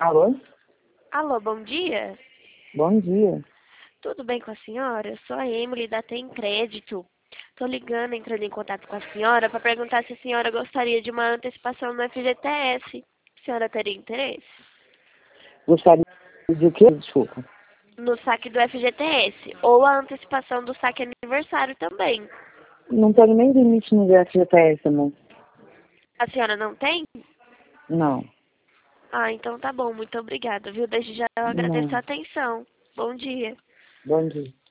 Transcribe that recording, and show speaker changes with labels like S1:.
S1: Alô?
S2: Alô, bom dia.
S1: Bom dia.
S2: Tudo bem com a senhora? Eu sou a Emily da Tem Crédito. Tô ligando, entrando em contato com a senhora para perguntar se a senhora gostaria de uma antecipação no FGTS. A senhora teria interesse?
S1: Gostaria de o quê? Desculpa.
S2: No saque do FGTS ou a antecipação do saque aniversário também.
S1: Não tenho nem limite no FGTS, amor.
S2: A senhora não tem?
S1: Não.
S2: Ah, então tá bom. Muito obrigada, viu? Desde já eu agradeço a
S1: Não.
S2: atenção. Bom dia.
S1: Bom dia.